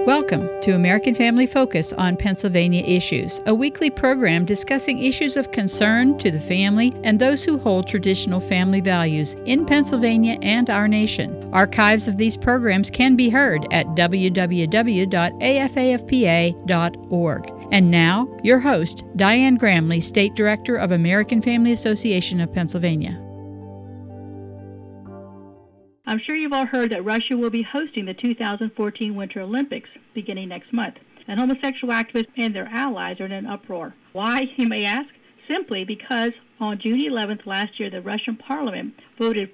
Welcome to American Family Focus on Pennsylvania Issues, a weekly program discussing issues of concern to the family and those who hold traditional family values in Pennsylvania and our nation. Archives of these programs can be heard at www.afafpa.org. And now, your host, Diane Gramley, State Director of American Family Association of Pennsylvania. I'm sure you've all heard that Russia will be hosting the 2014 Winter Olympics beginning next month, and homosexual activists and their allies are in an uproar. Why, you may ask? Simply because on June 11th last year, the Russian parliament voted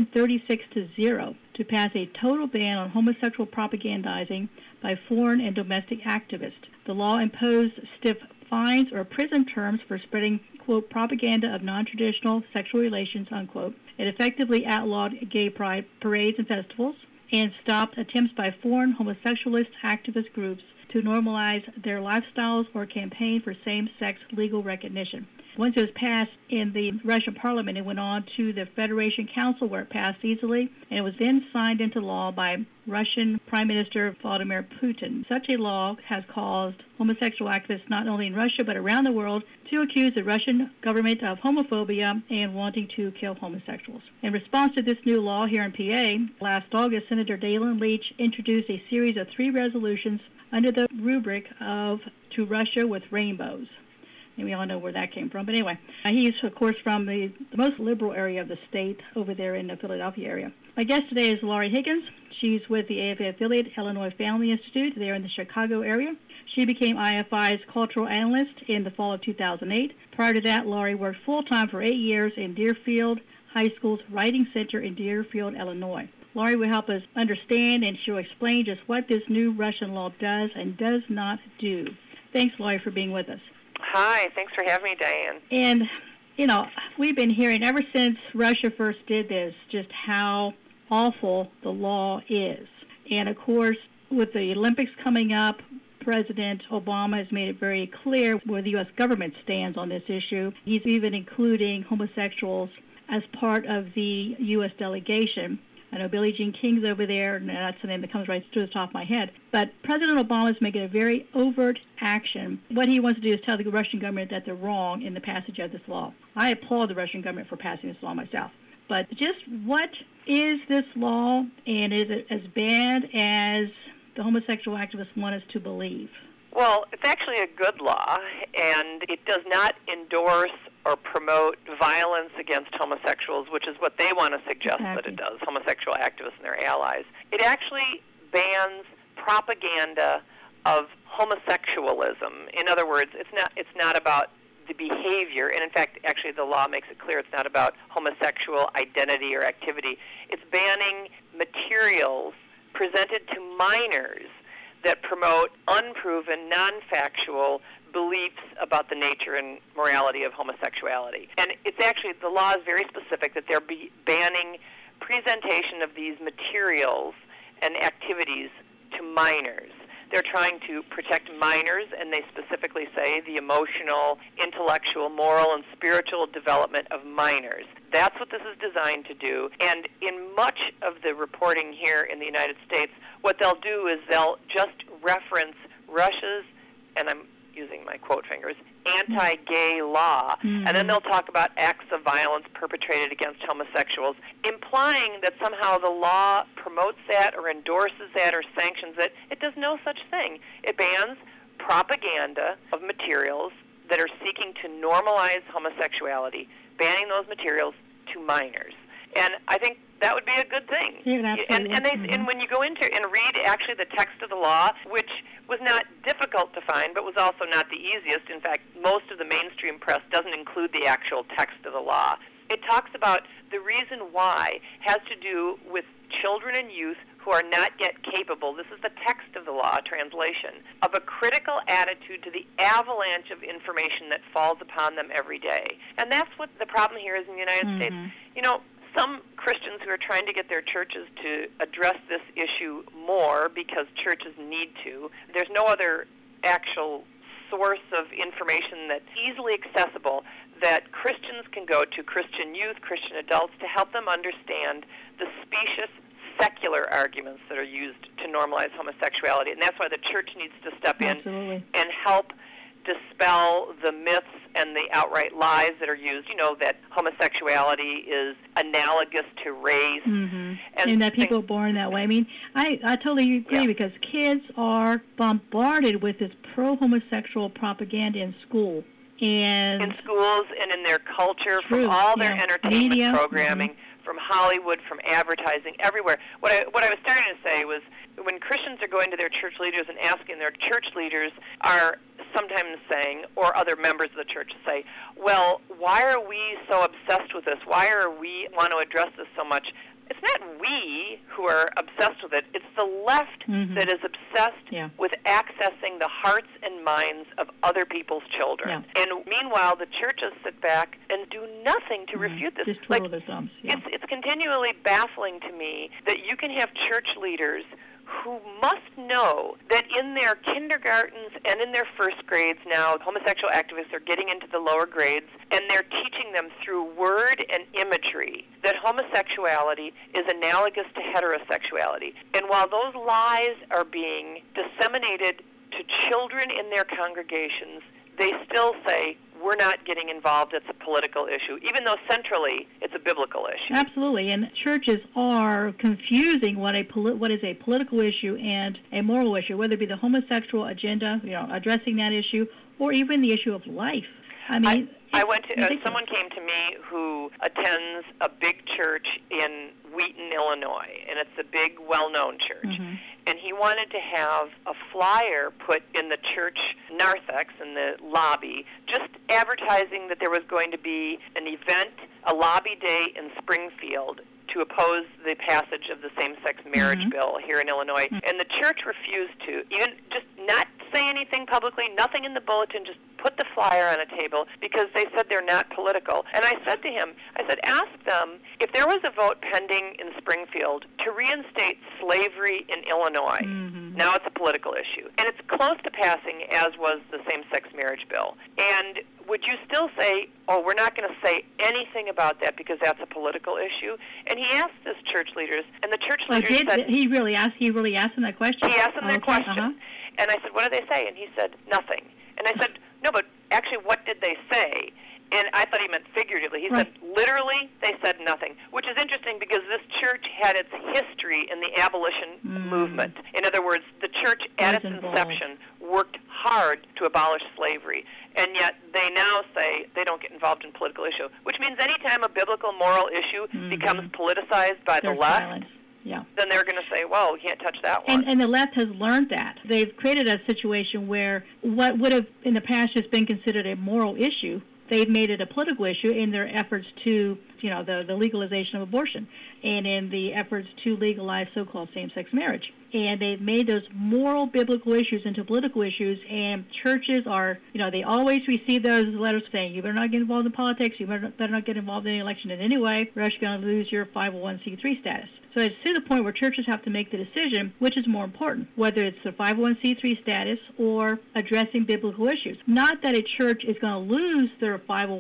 436-0 to pass a total ban on homosexual propagandizing by foreign and domestic activists. The law imposed stiff fines or prison terms for spreading, quote, propaganda of non-traditional sexual relations, unquote. It effectively outlawed gay pride parades and festivals and stopped attempts by foreign homosexualist activist groups to normalize their lifestyles or campaign for same-sex legal recognition. Once it was passed in the Russian parliament, it went on to the Federation Council where it passed easily, and it was then signed into law by Russian Prime Minister Vladimir Putin. Such a law has caused homosexual activists not only in Russia but around the world to accuse the Russian government of homophobia and wanting to kill homosexuals. In response to this new law here in PA, last August, Senator Dalen Leach introduced a series of 3 resolutions under the rubric of To Russia with Rainbows. And we all know where that came from. But anyway, he's, of course, from the most liberal area of the state over there in the Philadelphia area. My guest today is Laurie Higgins. She's with the AFA affiliate Illinois Family Institute. They're in the Chicago area. She became IFI's cultural analyst in the fall of 2008. Prior to that, Laurie worked full-time for 8 years in Deerfield High School's Writing Center in Deerfield, Illinois. Laurie will help us understand, and she'll explain just what this new Russian law does and does not do. Thanks, Laurie, for being with us. Hi, thanks for having me, Diane. And, you know, we've been hearing ever since Russia first did this just how awful the law is. And, of course, with the Olympics coming up, President Obama has made it very clear where the U.S. government stands on this issue. He's even including homosexuals as part of the U.S. delegation. I know Billie Jean King's over there, and that's the name that comes right to the top of my head. But President Obama is making a very overt action. What he wants to do is tell the Russian government that they're wrong in the passage of this law. I applaud the Russian government for passing this law myself. But just what is this law, and is it as bad as the homosexual activists want us to believe? Well, it's actually a good law, and it does not endorse or promote violence against homosexuals, which is what they want to suggest that it does, homosexual activists and their allies. It actually bans propaganda of homosexualism. In other words, it's not about the behavior, and in fact, actually the law makes it clear it's not about homosexual identity or activity. It's banning materials presented to minors that promote unproven, non-factual beliefs about the nature and morality of homosexuality. And it's actually, the law is very specific that they're banning presentation of these materials and activities to minors. They're trying to protect minors, and they specifically say the emotional, intellectual, moral, and spiritual development of minors. That's what this is designed to do. And in much of the reporting here in the United States, what they'll do is they'll just reference Russia's, and I'm using my quote fingers, anti-gay law, and then they'll talk about acts of violence perpetrated against homosexuals, implying that somehow the law promotes that or endorses that or sanctions it. It does no such thing. It bans propaganda of materials that are seeking to normalize homosexuality, banning those materials to minors. And I think that would be a good thing. Yeah, and when you go into and read actually the text of the law, which was not difficult to find, but was also not the easiest. In fact, most of the mainstream press doesn't include the actual text of the law. It talks about the reason why has to do with children and youth who are not yet capable, this is the text of the law translation, of a critical attitude to the avalanche of information that falls upon them every day. And that's what the problem here is in the United States. You know, some Christians who are trying to get their churches to address this issue more because churches need to. There's no other actual source of information that's easily accessible that Christians can go to, Christian youth, Christian adults, to help them understand the specious secular arguments that are used to normalize homosexuality, and that's why the church needs to step Absolutely. in and help dispel the myths and the outright lies that are used, that homosexuality is analogous to race. Mm-hmm. And that people are born that way. I mean, I totally agree, because kids are bombarded with this pro-homosexual propaganda in school. And in schools and in their culture, True. from all their entertainment Media. programming, from Hollywood, from advertising, everywhere. What I was starting to say was, when Christians are going to their church leaders and asking, their church leaders are sometimes saying, or other members of the church say, well, why are we so obsessed with this? Why are we want to address this so much? It's not we who are obsessed with it. It's the left that is obsessed with accessing the hearts and minds of other people's children. And meanwhile, the churches sit back and do nothing to refute this. Just twiddle their thumbs. It's continually baffling to me that you can have church leaders who must know that in their kindergartens and in their first grades now, homosexual activists are getting into the lower grades, and they're teaching them through word and imagery that homosexuality is analogous to heterosexuality. And while those lies are being disseminated to children in their congregations, they still say, we're not getting involved, it's a political issue, even though centrally it's a biblical issue. Absolutely, and churches are confusing what is a political issue and a moral issue, whether it be the homosexual agenda, addressing that issue, or even the issue of life. I mean, someone came to me who attends a big church in Wheaton, Illinois, and it's a big, well-known church. Mm-hmm. And he wanted to have a flyer put in the church narthex, in the lobby, just advertising that there was going to be an event, a lobby day in Springfield, to oppose the passage of the same-sex marriage bill here in Illinois. And the church refused to, even just not say anything publicly, nothing in the bulletin, just put the flyer on a table, because they said they're not political. And I said to him, ask them, if there was a vote pending in Springfield to reinstate slavery in Illinois, now it's a political issue. And it's close to passing, as was the same-sex marriage bill. And would you still say, we're not going to say anything about that because that's a political issue? And he asked his church leaders, and the church leaders said... He really asked them that question? He asked them that question. And I said, what did they say? And he said, nothing. And I said, no, but actually, what did they say? And I thought he meant figuratively. He said, literally, they said nothing, which is interesting because this church had its history in the abolition movement. In other words, the church at its inception worked hard to abolish slavery, and yet they now say they don't get involved in political issue, which means anytime a biblical moral issue becomes politicized by the left, then they're going to say, well, we can't touch that one. And the left has learned that. They've created a situation where what would have in the past just been considered a moral issue, they've made it a political issue in their efforts to, the legalization of abortion and in the efforts to legalize so-called same-sex marriage. And they've made those moral biblical issues into political issues, and churches are, they always receive those letters saying, you better not get involved in politics, you better not get involved in any election in any way, or else you're going to lose your 501c3 status. So it's to the point where churches have to make the decision which is more important, whether it's the 501c3 status or addressing biblical issues. Not that a church is going to lose their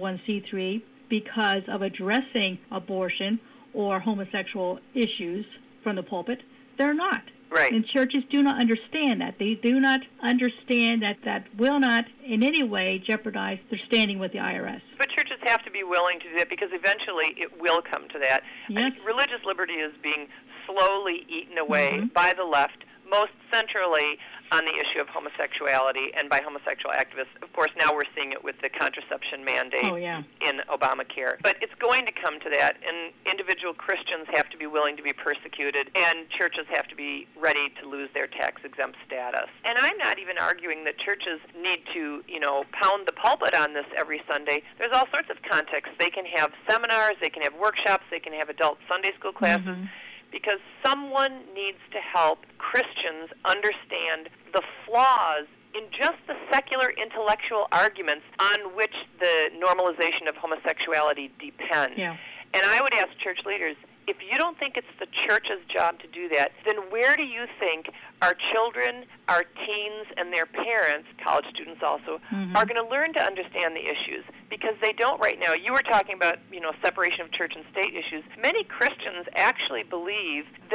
501c3 because of addressing abortion or homosexual issues from the pulpit. They're not. Right. And churches do not understand that. They do not understand that will not in any way jeopardize their standing with the IRS. But churches have to be willing to do that because eventually it will come to that. Yes. Religious liberty is being slowly eaten away by the left, most centrally on the issue of homosexuality and by homosexual activists. Of course, now we're seeing it with the contraception mandate in Obamacare. But it's going to come to that, and individual Christians have to be willing to be persecuted, and churches have to be ready to lose their tax-exempt status. And I'm not even arguing that churches need to, pound the pulpit on this every Sunday. There's all sorts of contexts. They can have seminars, they can have workshops, they can have adult Sunday school classes. Because someone needs to help Christians understand the flaws in just the secular intellectual arguments on which the normalization of homosexuality depends. And I would ask church leaders, if you don't think it's the church's job to do that, then where do you think our children, our teens, and their parents, college students also, are going to learn to understand the issues? Because they don't right now. You were talking about, separation of church and state issues. Many Christians actually believe that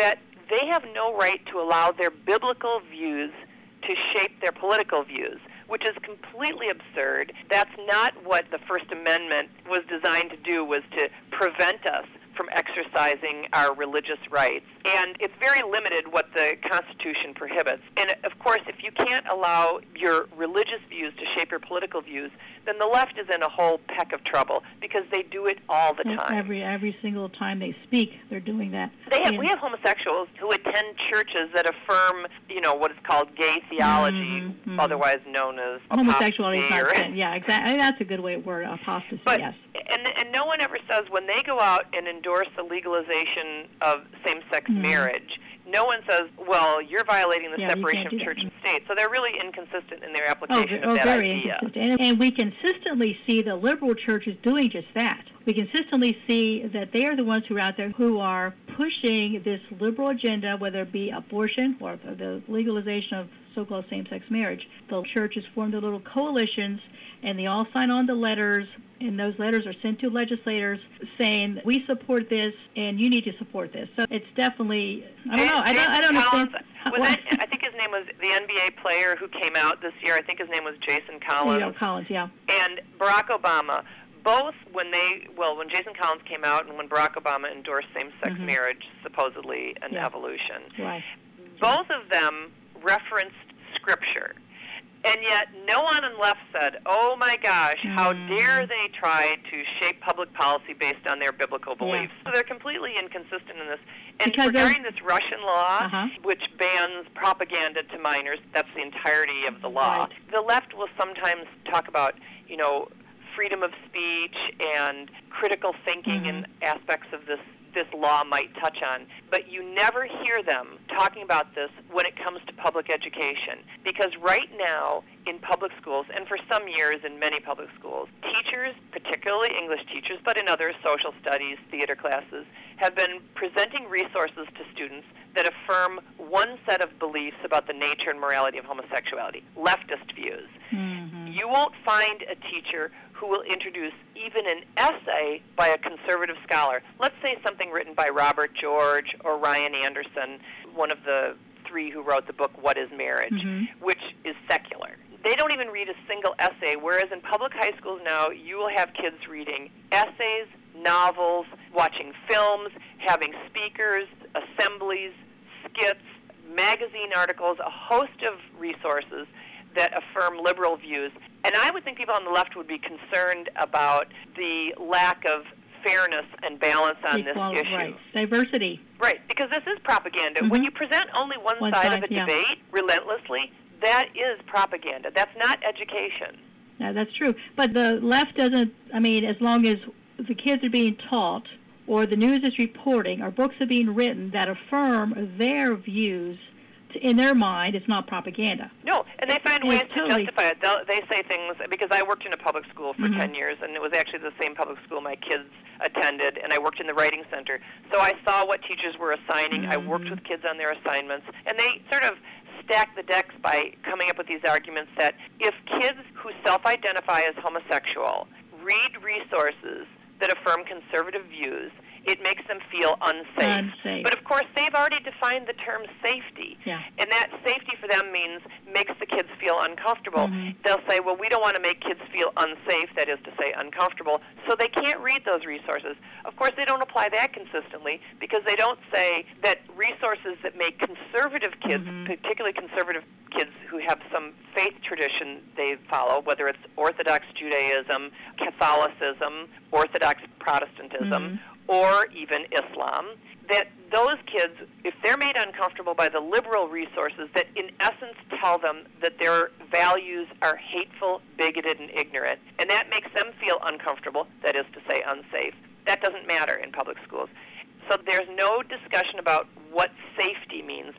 they have no right to allow their biblical views to shape their political views, which is completely absurd. That's not what the First Amendment was designed to do, was to prevent us from exercising our religious rights. And it's very limited what the Constitution prohibits. And, of course, if you can't allow your religious views to shape your political views, then the left is in a whole peck of trouble because they do it all the time. Every single time they speak, they're doing that. We have homosexuals who attend churches that affirm, what is called gay theology, otherwise known as homosexuality. apostasy. Yeah, exactly. That's a good word, apostasy, yes. And no one ever says, when they go out and endorse the legalization of same-sex marriage, no one says, well, you're violating the separation of church and state. So they're really inconsistent in their application of that very idea. Inconsistent. And we consistently see the liberal churches doing just that. We consistently see that they are the ones who are out there who are pushing this liberal agenda, whether it be abortion or the legalization of so-called same-sex marriage. The churches form their little coalitions, and they all sign on the letters, and those letters are sent to legislators saying, we support this, and you need to support this. So it's definitely, I don't understand. I think his name was the NBA player who came out this year. I think his name was Jason Collins. Yeah, Collins, yeah. And Barack Obama. Both when Jason Collins came out and when Barack Obama endorsed same-sex marriage, supposedly an evolution, right. Both of them referenced Scripture. And yet no one on the left said, oh, my gosh, how dare they try to shape public policy based on their biblical beliefs. So they're completely inconsistent in this. And regarding this Russian law, which bans propaganda to minors, that's the entirety of the law. Right. The left will sometimes talk about, freedom of speech and critical thinking and aspects of this law might touch on, but you never hear them talking about this when it comes to public education. Because right now in public schools, and for some years in many public schools, teachers, particularly English teachers, but in other social studies, theater classes, have been presenting resources to students that affirm one set of beliefs about the nature and morality of homosexuality, leftist views. You won't find a teacher who will introduce even an essay by a conservative scholar. Let's say something written by Robert George or Ryan Anderson, one of the three who wrote the book What is Marriage, which is secular. They don't even read a single essay, whereas in public high schools now, you will have kids reading essays, novels, watching films, having speakers, assemblies, skits, magazine articles, a host of resources that affirm liberal views. And I would think people on the left would be concerned about the lack of fairness and balance on this issue. Right. Diversity. Right, because this is propaganda. When you present only one side of a debate relentlessly, that is propaganda. That's not education. Yeah, that's true. But the left doesn't, as long as the kids are being taught or the news is reporting or books are being written that affirm their views, in their mind, it's not propaganda. No, and they find ways to justify it. They say things, because I worked in a public school for 10 years, and it was actually the same public school my kids attended, and I worked in the writing center. So I saw what teachers were assigning. I worked with kids on their assignments, and they sort of stack the decks by coming up with these arguments that if kids who self-identify as homosexual read resources that affirm conservative views, it makes them feel unsafe. But, of course, they've already defined the term safety. Yeah. And that safety for them means makes the kids feel uncomfortable. They'll say, well, we don't want to make kids feel unsafe, that is to say uncomfortable, so they can't read those resources. Of course, they don't apply that consistently because they don't say that resources that make conservative kids, particularly conservative kids who have some faith tradition they follow, whether it's Orthodox Judaism, Catholicism, Orthodox Protestantism, or even Islam, that those kids, if they're made uncomfortable by the liberal resources that in essence tell them that their values are hateful, bigoted, and ignorant, and that makes them feel uncomfortable, that is to say unsafe, that doesn't matter in public schools. So there's no discussion about what safety means,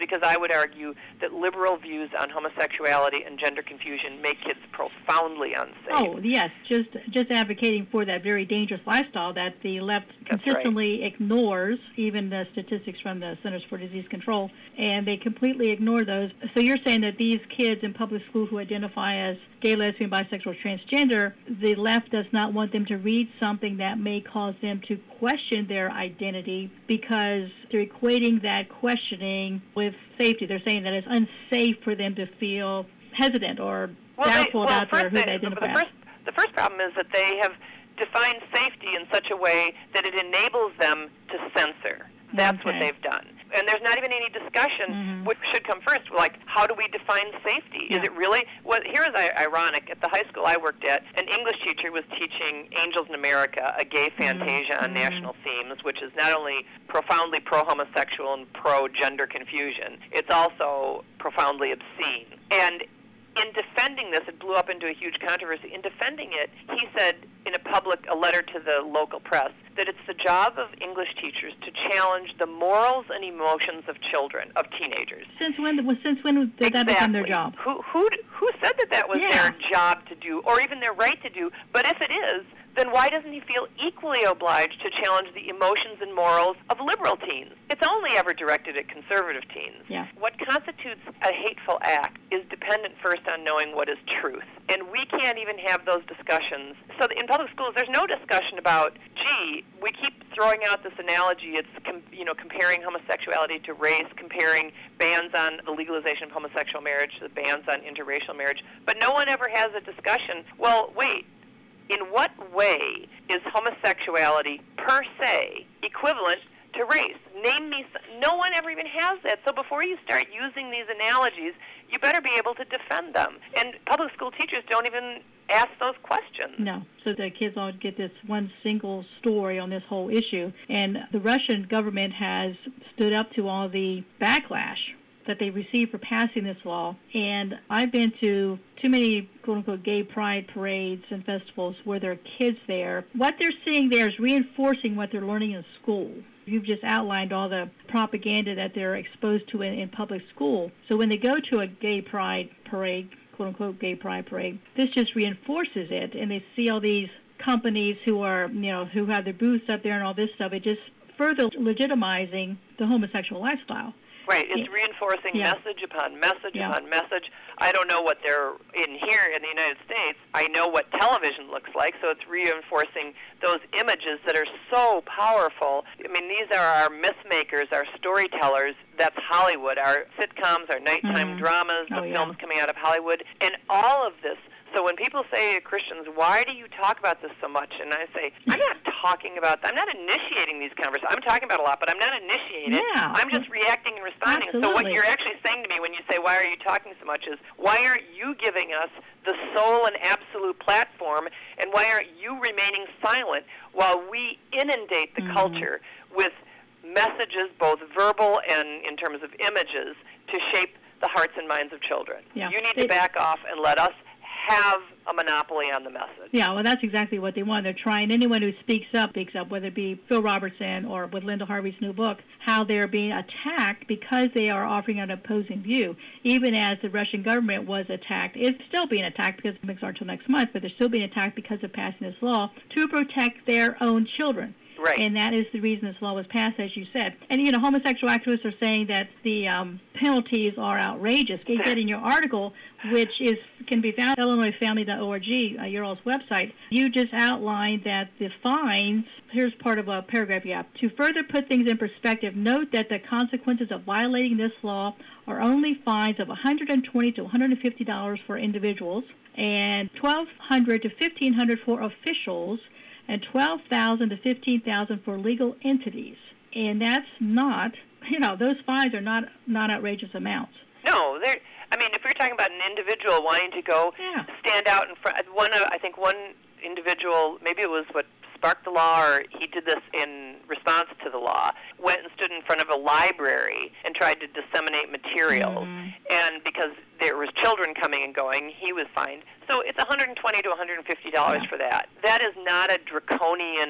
because I would argue that liberal views on homosexuality and gender confusion make kids profoundly unsafe. Oh, yes, just advocating for that very dangerous lifestyle that the left consistently ignores, even the statistics from the Centers for Disease Control, and they completely ignore those. So you're saying that these kids in public school who identify as gay, lesbian, bisexual, transgender, the left does not want them to read something that may cause them to question their identity because they're equating that questioning with safety. They're saying that it's unsafe for them to feel hesitant or doubtful about who they identify as. The first problem is that they have defined safety in such a way that it enables them to censor. That's what they've done. And there's not even any discussion what should come first, like how do we define safety? Is it really? Well, here is ironic. At the high school I worked at, an English teacher was teaching Angels in America, a gay fantasia on national themes, which is not only profoundly pro-homosexual and pro-gender confusion, it's also profoundly obscene. And in defending this, it blew up into a huge controversy. In defending it, he said in a letter to the local press, that it's the job of English teachers to challenge the morals and emotions of children, of teenagers. Since when did that become their job? Who said that was their job to do, or even their right to do? But if it is, then why doesn't he feel equally obliged to challenge the emotions and morals of liberal teens? It's only ever directed at conservative teens. Yeah. What constitutes a hateful act is dependent first on knowing what is truth. And we can't even have those discussions. So in public schools, there's no discussion about, gee, we keep throwing out this analogy. It's comparing homosexuality to race, comparing bans on the legalization of homosexual marriage to the bans on interracial marriage. But no one ever has a discussion. Well, wait. In what way is homosexuality per se equivalent to race? Name me. No one ever even has that. So before you start using these analogies, you better be able to defend them. And public school teachers don't even ask those questions. No. So the kids all get this one single story on this whole issue. And the Russian government has stood up to all the backlash that they received for passing this law. And I've been to too many quote-unquote gay pride parades and festivals where there are kids there. What they're seeing there is reinforcing what they're learning in school. You've just outlined all the propaganda that they're exposed to in public school. So when they go to a gay pride parade, quote-unquote gay pride parade, this just reinforces it. And they see all these companies who are, who have their booths up there and all this stuff. It just further legitimizing the homosexual lifestyle. Right, it's reinforcing message upon message upon message. I don't know what they're in here in the United States. I know what television looks like, so it's reinforcing those images that are so powerful. I mean, these are our myth makers, our storytellers. That's Hollywood, our sitcoms, our nighttime dramas, the films coming out of Hollywood, and all of this. So when people say to Christians, why do you talk about this so much? And I say, I'm not talking about that. I'm not initiating these conversations. I'm talking about a lot, but I'm not initiating it. Yeah. I'm just reacting and responding. Absolutely. So what you're actually saying to me when you say, why are you talking so much, is why aren't you giving us the sole and absolute platform, and why aren't you remaining silent while we inundate the culture with messages, both verbal and in terms of images, to shape the hearts and minds of children? Yeah. You need to back off and let us have a monopoly on the message. Yeah, well, that's exactly what they want. They're trying, anyone who speaks up, whether it be Phil Robertson or with Linda Harvey's new book, how they're being attacked because they are offering an opposing view. Even as the Russian government was attacked, it's still being attacked because Olympics aren't until next month, but they're still being attacked because of passing this law to protect their own children. Right. And that is the reason this law was passed, as you said. And, homosexual activists are saying that the penalties are outrageous. You said in your article, which can be found at IllinoisFamily.org, your all's website, you just outlined that the fines, here's part of a paragraph you have. To further put things in perspective, note that the consequences of violating this law are only fines of $120 to $150 for individuals and $1,200 to $1,500 for officials, and $12,000 to $15,000 for legal entities. And that's not, those fines are not outrageous amounts. No, if you're talking about an individual wanting to go stand out in front, I think one individual, maybe it was what sparked the law, or he did this in response to the law, went and stood in front of a library and tried to disseminate materials. And because there was children coming and going, he was fined. So it's $120 to $150 for that. That is not a draconian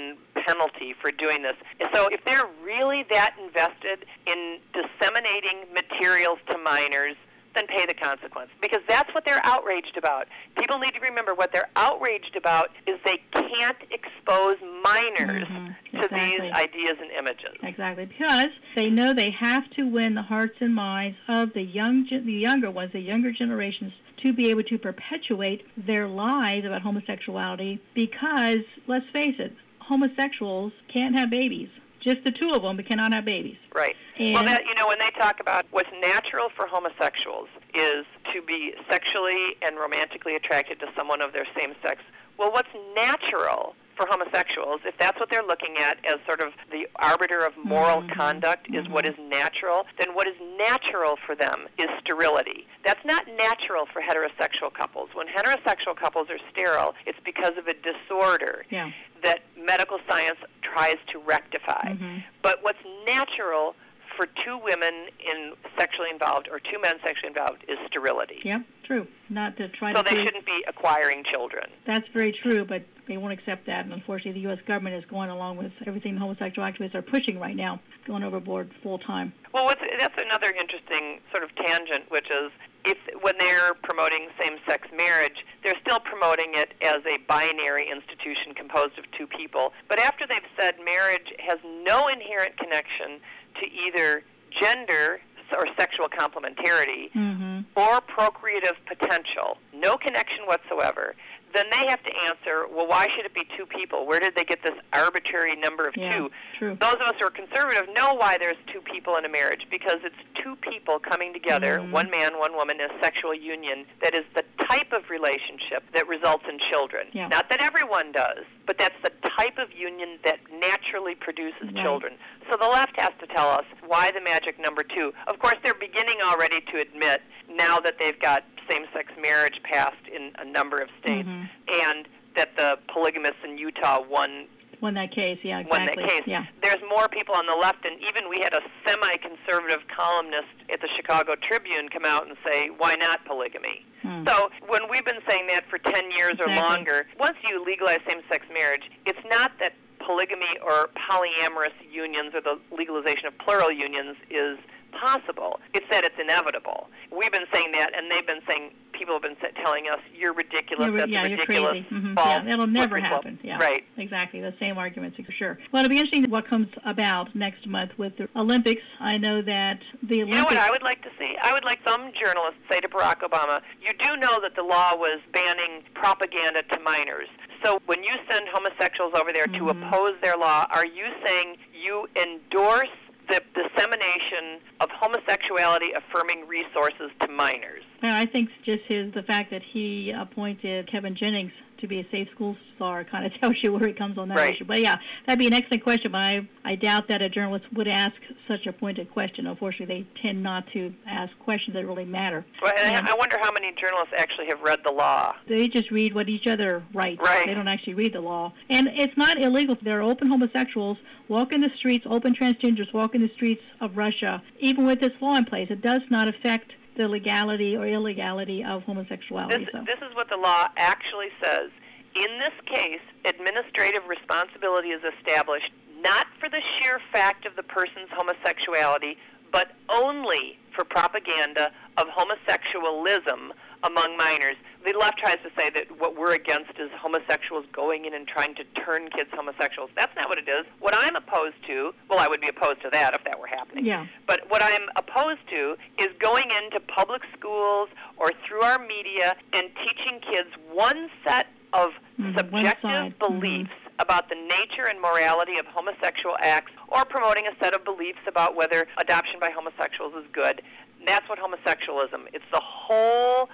penalty for doing this. And so if they're really that invested in disseminating materials to minors, then pay the consequence, because that's what they're outraged about. People need to remember what they're outraged about is they can't expose minors to these ideas and images. Exactly, because they know they have to win the hearts and minds of the younger ones, the younger generations, to be able to perpetuate their lies about homosexuality, because, let's face it, homosexuals can't have babies. Just the two of them, but cannot have babies. Right. And well, when they talk about what's natural for homosexuals is to be sexually and romantically attracted to someone of their same sex. Well, what's natural for homosexuals, if that's what they're looking at as sort of the arbiter of moral conduct is what is natural, then what is natural for them is sterility. That's not natural for heterosexual couples. When heterosexual couples are sterile, it's because of a disorder that medical science tries to rectify. But what's natural for two women sexually involved or two men sexually involved is sterility. Yeah, true. Not to try so they shouldn't be acquiring children. That's very true, but they won't accept that. And unfortunately, the U.S. government is going along with everything homosexual activists are pushing right now, going overboard full time. Well, that's another interesting sort of tangent, which is when they're promoting same-sex marriage, they're still promoting it as a binary institution composed of two people. But after they've said marriage has no inherent connection to either gender or sexual complementarity or procreative potential, no connection whatsoever, then they have to answer, well, why should it be two people? Where did they get this arbitrary number of two? True. Those of us who are conservative know why there's two people in a marriage, because it's two people coming together, one man, one woman, in a sexual union that is the type of relationship that results in children. Not that everyone does, but that's the type of union that naturally produces children. So the left has to tell us why the magic number two. Of course, they're beginning already to admit, now that they've got same-sex marriage passed in a number of states, and that the polygamists in Utah won that case, exactly. Won that case. There's more people on the left, and even we had a semi-conservative columnist at the Chicago Tribune come out and say, why not polygamy? So when we've been saying that for 10 years or longer, once you legalize same-sex marriage, it's not that polygamy or polyamorous unions or the legalization of plural unions is possible. It's that it's inevitable. We've been saying that, and they've been saying, people have been telling us, you're ridiculous, that's ridiculous. You're crazy. It'll never happen. Right. Exactly, the same arguments, for sure. Well, it'll be interesting what comes about next month with the Olympics. I know that the Olympics... You know what I would like to see? I would like some journalists say to Barack Obama, you do know that the law was banning propaganda to minors. So when you send homosexuals over there to oppose their law, are you saying you endorse the dissemination of homosexuality-affirming resources to minors? Well, I think just the fact that he appointed Kevin Jennings to be a safe school star kind of tells you where he comes on that issue. But that'd be an excellent question, but I doubt that a journalist would ask such a pointed question. Unfortunately, they tend not to ask questions that really matter. Well, and I wonder how many journalists actually have read the law. They just read what each other writes. They don't actually read the law. And it's not illegal. There are open homosexuals walk in the streets, open transgenders walk in the streets of Russia. Even with this law in place, it does not affect the legality or illegality of homosexuality. This is what the law actually says. In this case, administrative responsibility is established not for the sheer fact of the person's homosexuality, but only for propaganda of homosexualism among minors. The left tries to say that what we're against is homosexuals going in and trying to turn kids homosexuals. That's not what it is. What I'm opposed to, well, I would be opposed to that if that were happening. But what I'm opposed to is going into public schools or through our media and teaching kids one set of subjective beliefs about the nature and morality of homosexual acts, or promoting a set of beliefs about whether adoption by homosexuals is good. That's what homosexualism. It's the whole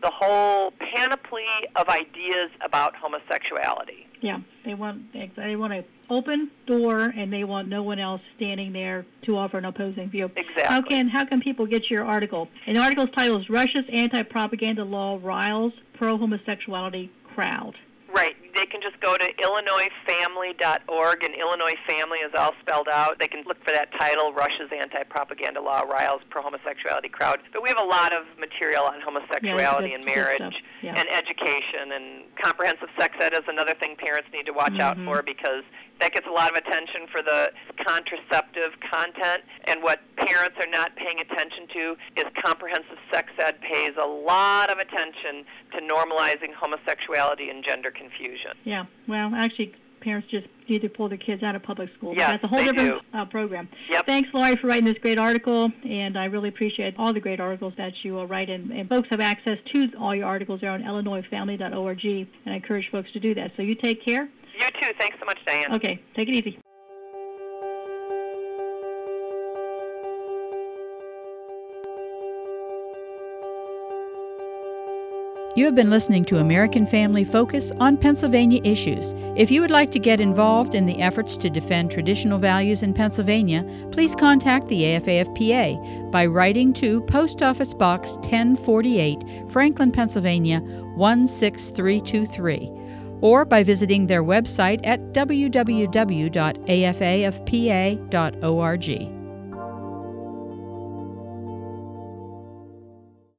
panoply of ideas about homosexuality. They want an open door, and they want no one else standing there to offer an opposing view. Exactly. How can people get your article? And the article's title is Russia's Anti-Propaganda Law Riles Pro-Homosexuality Crowd. Right. they can just go to IllinoisFamily.org, and Illinois Family is all spelled out. They can look for that title, Russia's Anti-Propaganda Law Riles Pro-Homosexuality Crowd. But we have a lot of material on homosexuality and marriage and education, and comprehensive sex ed is another thing parents need to watch out for, because that gets a lot of attention for the contraceptive content, and what parents are not paying attention to is comprehensive sex ed pays a lot of attention to normalizing homosexuality and gender confusion. Yeah, well, actually, parents just need to pull their kids out of public school. Yes, that's a whole different program. Yep. Thanks, Laurie, for writing this great article, and I really appreciate all the great articles that you write. And folks have access to all your articles there on IllinoisFamily.org, and I encourage folks to do that. So you take care. You too. Thanks so much, Diane. Okay, take it easy. You have been listening to American Family Focus on Pennsylvania issues. If you would like to get involved in the efforts to defend traditional values in Pennsylvania, please contact the AFA-FPA by writing to Post Office Box 1048, Franklin, Pennsylvania 16323, or by visiting their website at www.afafpa.org.